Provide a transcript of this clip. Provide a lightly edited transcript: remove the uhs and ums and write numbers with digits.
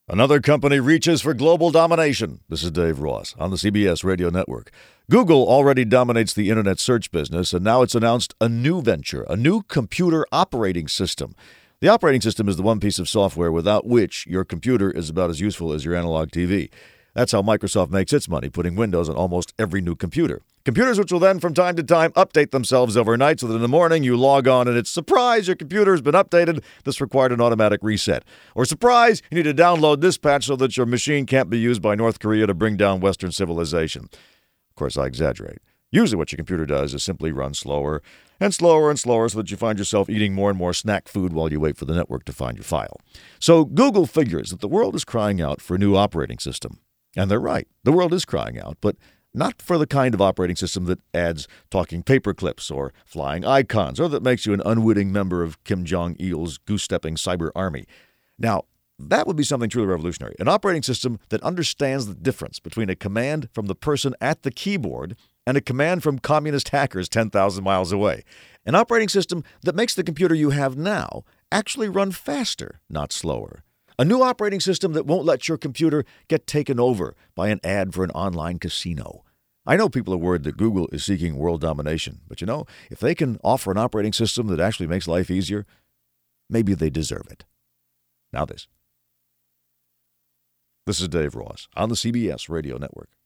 Another company reaches for global domination. This is Dave Ross on the CBS Radio Network. Google already dominates the internet search business, and now it's announced a new venture, a new computer operating system. The operating system is the one piece of software without which your computer is about as useful as your analog TV. That's how Microsoft makes its money, putting Windows on almost every new computer. Computers which will then, from time to time, update themselves overnight so that in the morning you log on and it's surprise, your computer has been updated. This required an automatic reset. Or surprise, you need to download this patch so that your machine can't be used by North Korea to bring down Western civilization. Of course, I exaggerate. Usually what your computer does is simply run slower and slower and slower so that you find yourself eating more and more snack food while you wait for the network to find your file. So Google figures that the world is crying out for a new operating system. And they're right. The world is crying out, but not for the kind of operating system that adds talking paper clips or flying icons or that makes you an unwitting member of Kim Jong-il's goose-stepping cyber army. Now, that would be something truly revolutionary. An operating system that understands the difference between a command from the person at the keyboard and a command from communist hackers 10,000 miles away. An operating system that makes the computer you have now actually run faster, not slower. A new operating system that won't let your computer get taken over by an ad for an online casino. I know people are worried that Google is seeking world domination, but if they can offer an operating system that actually makes life easier, maybe they deserve it. Now this. This is Dave Ross on the CBS Radio Network.